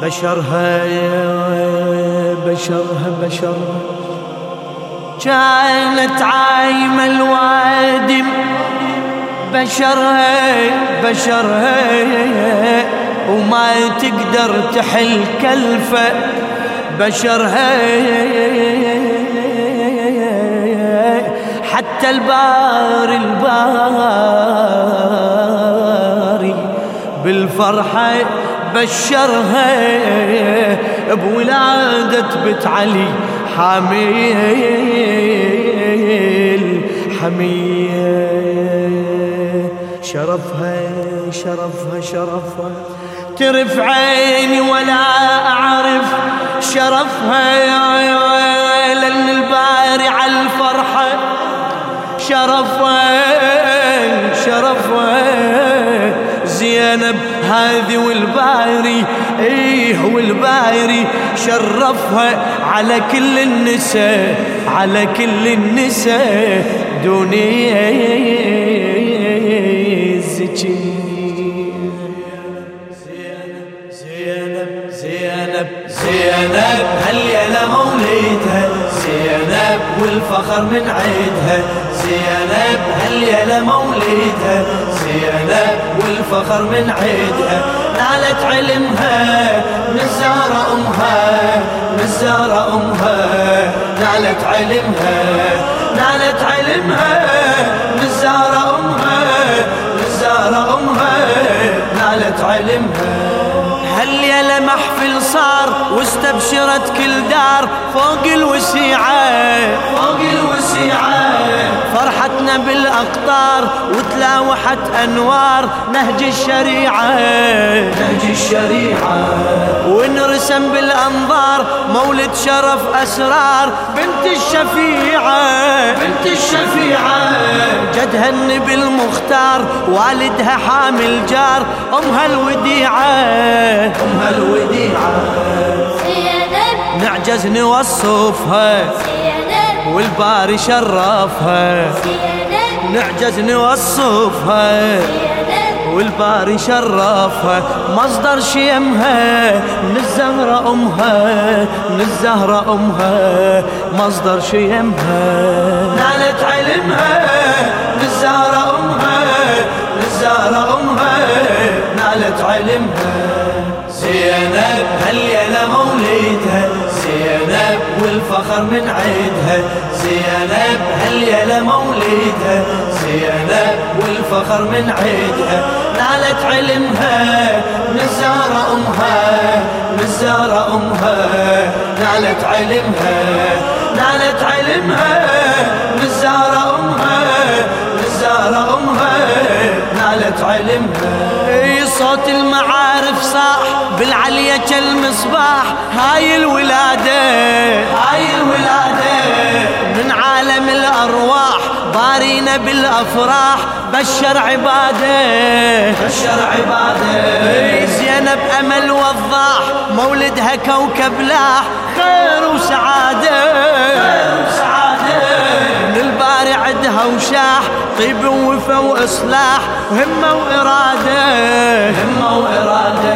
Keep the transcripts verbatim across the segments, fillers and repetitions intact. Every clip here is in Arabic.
بشرها بشرها بشرها كانت عايمة الوادم، بشرها بشرها وما تقدر تحل كلفة، بشرها حتى الباري الباري بالفرحة بشرها بولادة بنت علي حميل حميل. شرفها شرفها شرفها ترف عيني ولا أعرف شرفها، لأن الباري على الفرحة شرفها شرفها زينب هذه والباري ايه والباري شرفها على كل النساء على كل النساء دنيا الزكي. زينب زينب زينب هالليلة مولدها زينب والفخر من عيدها، زينب هالليلة مولدها زينب والفخر من عيدها، نالت علمها من زهرة أمها من زهرة أمها، نالت علمها نالت علمها من زهرة أمها من زهرة أمها، نالت علمها. هالليلة محفل صار واستبشرت كل دار فوق الوسيعة فوق الوسيعة، فرحتنا بالأقطار وتلاوحت أنوار نهج الشريعة نهج الشريعة، ونرسم بالأنظار مولد شرف أسرار بنت الشفيعة بنت الشفيعة، جدها النبي المختار والدها حامل جار أمها الوديعة أمها الوديعة. نعجز نوصفها والباري شرفها، نعجز نوصفها والباري شرفها، مصدر شيمها من الزهرة أمها من الزهرة أمها، مصدر شيمها نالت علمها من الزهرة أمها من الزهرة أمها، نالت علمها. زينب هالليلة مولدها زينب والفخر من عيدها، زينب هالليلة مولدها زينب والفخر من عيدها، نالت علمها من الزهرة أمها من الزهرة أمها، نالت علمها نالت علمها من الزهرة أمها من الزهرة أمها، نالت علمها. صوت المعارف صاح بالعلية كالمصباح، هاي الولادة هاي الولادة من عالم الأرواح بارينا بالأفراح، بشر عباده بشر عباده. زينب أمل وضاح مولدها كوكب لاح خير وسعادة خير وسعادة، من الباري عدها وشاح طيب ووفا وإصلاح همة وإرادة همة وإرادة.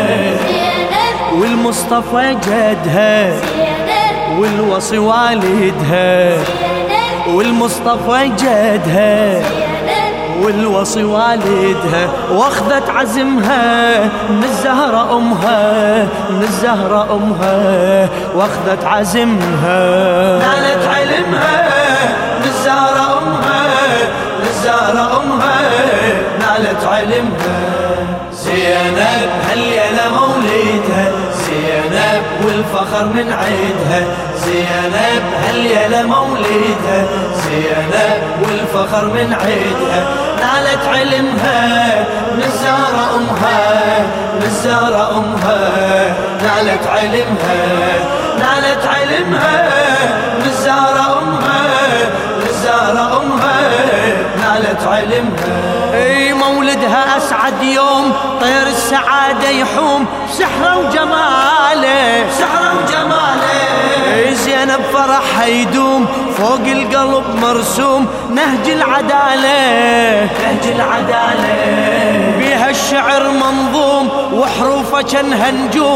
والمصطفى جدها والوصي والدها، والمصطفى جدها والوصي والدها، واخذت عزمها من الزهرة أمها من الزهرة أمها، واخذت عزمها نالت علمها من الزهرة أمها من الزهرة أمها، نالت علمها. زينب هالليلة مولدها زينب والفخر من عيدها، زينب هالليلة مولدها زينب والفخر من عيدها، نالت علمها من الزهرة أمها من الزهرة أمها، نالت علمها نالت علمها من الزهرة أمها من الزهرة أمها، نالت علمها. اي مولدها أسعد يوم طير السعادة يحوم سحره وجماله سحره وجماله، زينب فرحها يدوم فوق القلب مرسوم نهج العدالة نهج العدالة، بيها الشعر منظوم وحروفه كانها نجوم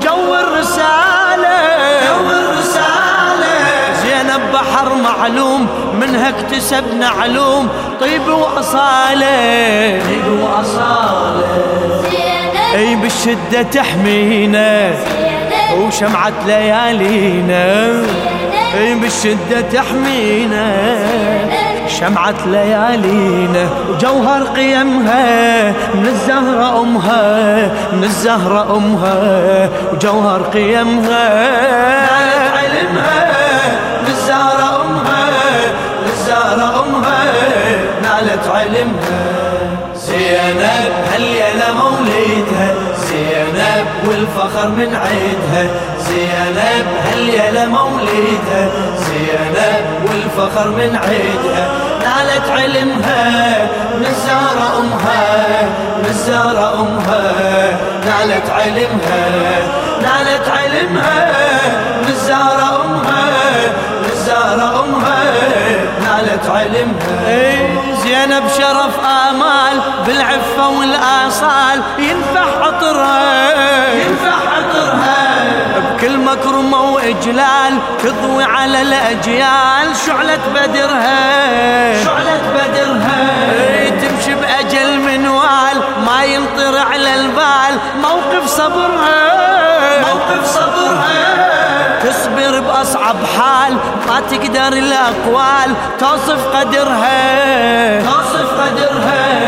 جو الرسالة جو الرسالة زينب بحر معلوم منها اكتسبنا علوم طيب وأصالة طيب وأصالة اي بالشدة تحمينا وشمعة ليالينا اي بالشدة تحمينا شمعة ليالينا وجوهر قيمها من الزهرة أمها من الزهرة أمها وجوهر قيمها نالت علمها من الزهرة أمها من الزهرة أمها نالت علمها زينب هالليلة مولدها زينب والفخر من عيدها زينب هالليلة مولدها زينب والفخر من عيدها نالت علمها من الزهرة أمها من الزهرة أمها نالت علمها نالت علمها من الزهرة أمها من الزهرة أمها نالت علمها زينب شرف آمال بالعفة والآصال ينفح عطرها ينفح عطرها بكل مكرمة وإجلال تضوي على الأجيال شعلة بدرها شعلة بدرها تمشي بأجل منوال ما ينطر على البال موقف صبرها موقف صبرها تصبر بأصعب حال ما تقدر الأقوال توصف قدرها توصف قدرها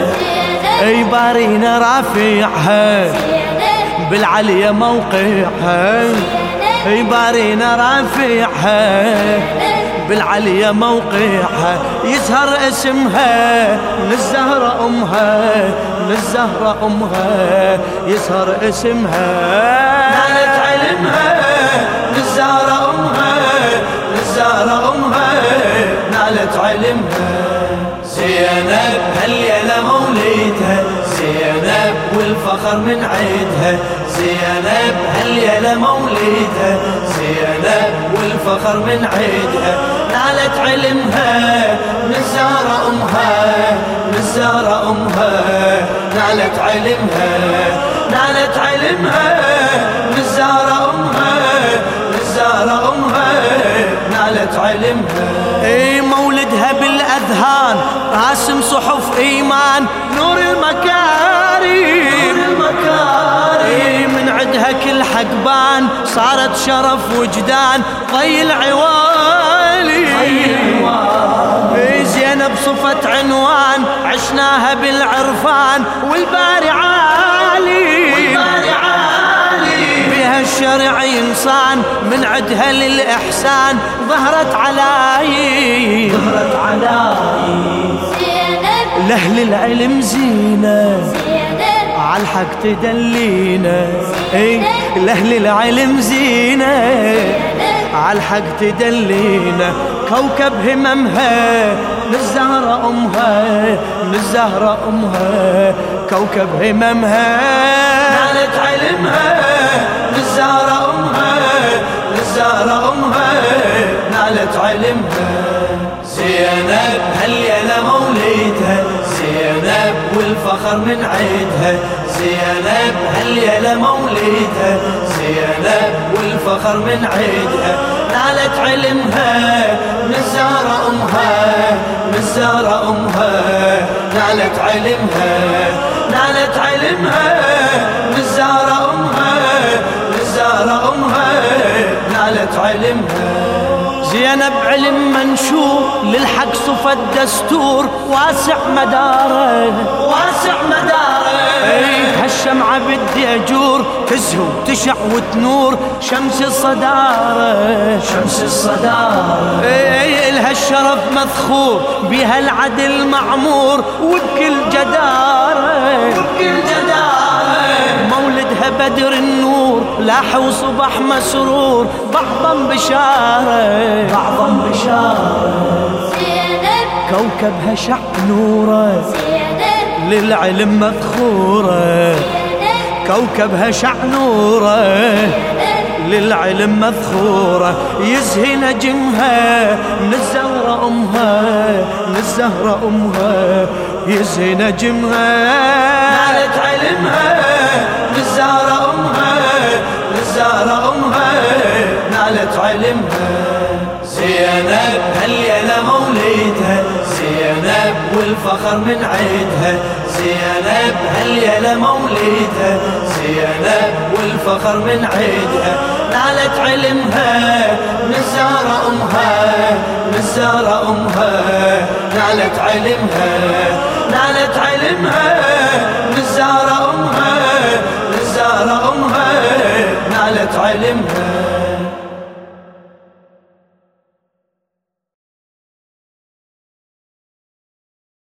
اي بارينا رافعها بالعليا موقعها اي بارينا رافعها بالعليا موقعها يزهر اسمها من الزهرة أمها من الزهرة أمها يزهر اسمها نالت علمها من الزهرة أمها من الزهرة أمها نالت علمها زينب هالليلة مولدها زينب والفخر من عيدها زينب هالليلة مولدها زينب والفخر من عيدها نالت علمها من الزهرة أمها من الزهرة أمها نالت علمها نالت علمها من الزهرة أمها من الزهرة أمها نالت علمها اي مولدها بالأذهان راسم صحف إيمان نور المكارم نور المكارم من عدها كل حقبان صارت شرف وجدان طي العوالي طي العوالي زينب صفت عنوان عشناها بالعرفان والباري عالي والباري عالي بها الشرع إنسان من عدها للإحسان ظهرت علاي ظهرت علاي لأهل العلم زينة عالحق تدلينا اي لأهل العلم زينة عالحق تدلينا كوكب هممها من الزهرة أمها من الزهرة أمها كوكب هممها نالت علمها من الزهرة أمها من الزهرة أمها نالت علمها زينب هالليلة مولدها زينب والفخر من عيدها زينب هالليلة مولدها زينب والفخر من عيدها نالت علمها من الزهرة أمها من الزهرة أمها نالت علمها نالت علمها من الزهرة أمها من الزهرة أمها نالت علمها زينب علم منشور للحق صفت دستور واسع مداره واسع مداره هالشمعة بدي أجور تزهو تشع وتنور شمس الصدارة شمس الصدارة إلها الشرف مذخور بها العدل معمور وبكل جدارة وبكل جدارة مولدها بدر النور لاح وصبح مسرور بعضا بشارة بعضا بشارة كوكبها شع نوره للعلم مذخورة كوكبها شع نوره للعلم مذخورة يزهي نجمها من الزهرة أمها من الزهرة أمها يزهي نجمها نالت علمها من الزهرة أمها من والفخر من عيدها، زينب هالليلة مولدها، زينب والفخر من عيدها، نالت علمها نزارة أمها، نزارة أمها، نالت علمها